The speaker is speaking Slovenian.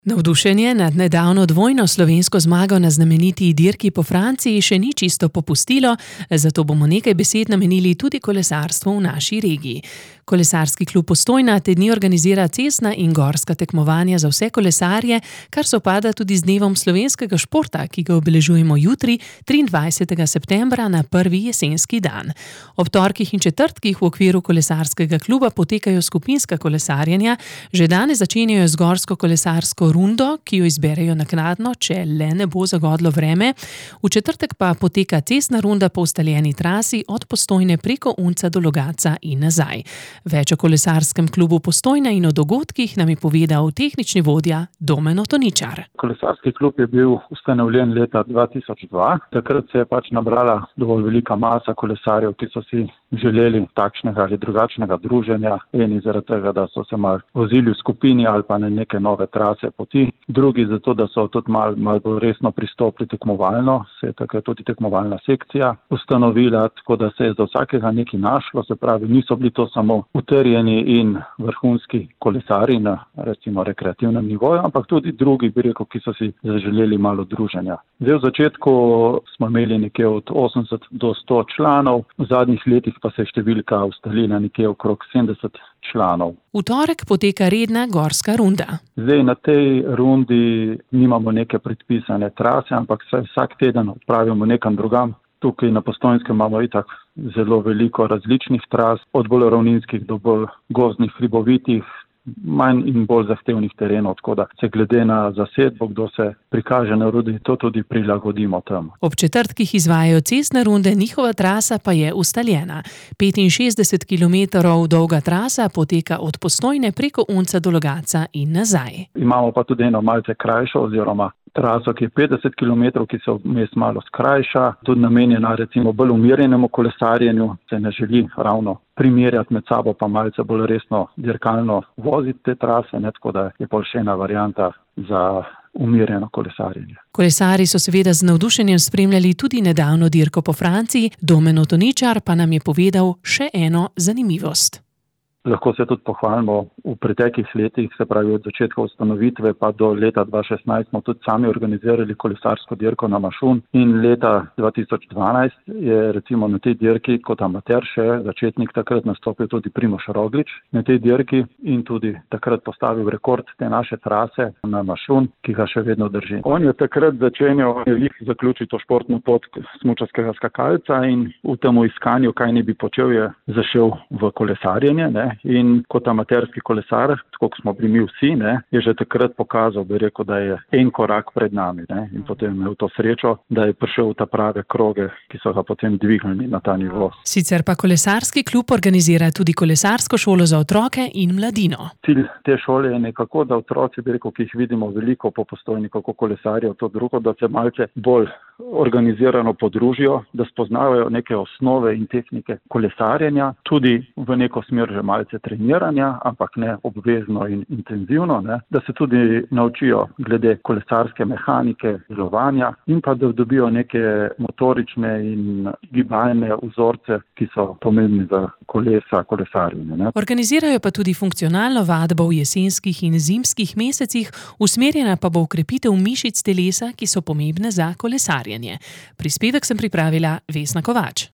Navdušenje nad nedavno dvojno slovensko zmago na znameniti dirki po Franciji še ni čisto popustilo, zato bomo nekaj besed namenili tudi kolesarstvu v naši regiji. Kolesarski klub Postojna te dni organizira cestna in gorska tekmovanja za vse kolesarje, kar sovpada tudi z dnevom slovenskega športa, ki ga obeležujemo jutri, 23. septembra, na prvi jesenski dan. Ob torkih in četrtkih v okviru kolesarskega kluba potekajo skupinska kolesarjenja, že danes začenjajo z gorsko kolesarsko rundo, ki jo izberejo naknadno, če le ne bo zagodlo vreme. V četrtek pa poteka cestna runda po ustaljeni trasi od Postojne preko Unca do Logatca in nazaj. Več o kolesarskem klubu Postojna in o dogodkih nam je povedal tehnični vodja Domen Otoničar. Kolesarski klub je bil ustanovljen leta 2002. Takrat se je nabrala dovolj velika masa kolesarjev, ki so si želeli takšnega ali drugačnega druženja. Eni zaradi tega, da so se malo vozili v skupini ali pa na neke nove trase poti. Drugi zato, da so tudi malo bolj resno pristopili tekmovalno. Se je takrat tudi tekmovalna sekcija ustanovila, tako da se je za vsakega nekaj našlo. Se pravi, niso bili to samo utrjeni in vrhunski kolesari na recimo rekreativnem nivoju, ampak tudi drugi, bi rekel, ki so si zaželeli malo druženja. Zdaj v začetku smo imeli nekje od 80 do 100 članov, v zadnjih letih pa se je številka ustalila nekje okrog 70 članov. V torek poteka redna gorska runda. Zdaj na tej rundi nimamo neke predpisane trase, ampak se vsak teden odpravimo nekam drugam. Tukaj na Postojnskem imamo itak zelo veliko različnih tras, od bolj ravninskih do bolj gozdnih, hribovitih, manj in bolj zahtevnih terenov, tako da se glede na zasedbo, kdo se prikaže na rundi, to tudi prilagodimo temu. Ob četrtkih izvajajo cestne runde, njihova trasa pa je ustaljena. 65 kilometrov dolga trasa poteka od Postojne preko Unca do Logatca in nazaj. Imamo pa tudi eno malce krajšo oziroma traso, ki je 50 kilometrov, ki se vmes malo skrajša, tudi namenjena recimo bolj umirjenemu kolesarjenju, se ne želi ravno primerjati med sabo, pa malce bolj resno dirkalno voziti te trase, tako da je bolj še ena varianta za umirjeno kolesarjenje. Kolesari so seveda z navdušenjem spremljali tudi nedavno dirko po Franciji, Domen Otoničar pa nam je povedal še eno zanimivost. Lahko se tudi pohvalimo, v preteklih letih, se pravi od začetka ustanovitve pa do leta 2016 smo tudi sami organizirali kolesarsko dirko na Mašun in leta 2012 je recimo na tej dirki kot amater še začetnik takrat nastopil tudi Primož Roglič na tej dirki in tudi takrat postavil rekord te naše trase na Mašun, ki ga še vedno drži. On je takrat začenjal zaključiti to športno pot smučarskega skakalca in v tem iskanju, kaj ne bi počel, je zašel v kolesarjenje, in kot amaterski kolesar, tako kot smo bili mi vsi, je že takrat pokazal, bi rekel, da je en korak pred nami, in potem je imel to srečo, da je prišel v ta prave kroge, ki so ga potem dvignili na ta nivo. Sicer pa kolesarski klub organizira tudi kolesarsko šolo za otroke in mladino. Cilj te šole je nekako, da otroci, bi rekel, ki jih vidimo veliko po Postojni, kako kolesarijo, to drugo, da se malce bolj organizirano podružijo, da spoznavajo neke osnove in tehnike kolesarjenja, tudi v neko smer že malce treniranja, ampak ne obvezno in intenzivno, da se tudi naučijo glede kolesarske mehanike, delovanja in pa da dobijo neke motorične in gibalne vzorce, ki so pomembni za kolesarjenje. Organizirajo pa tudi funkcionalno vadbo v jesenskih in zimskih mesecih, usmerjena pa bo v krepitev mišic telesa, ki so pomembne za kolesarjenje. Prispevek sem pripravila Vesna Kovač.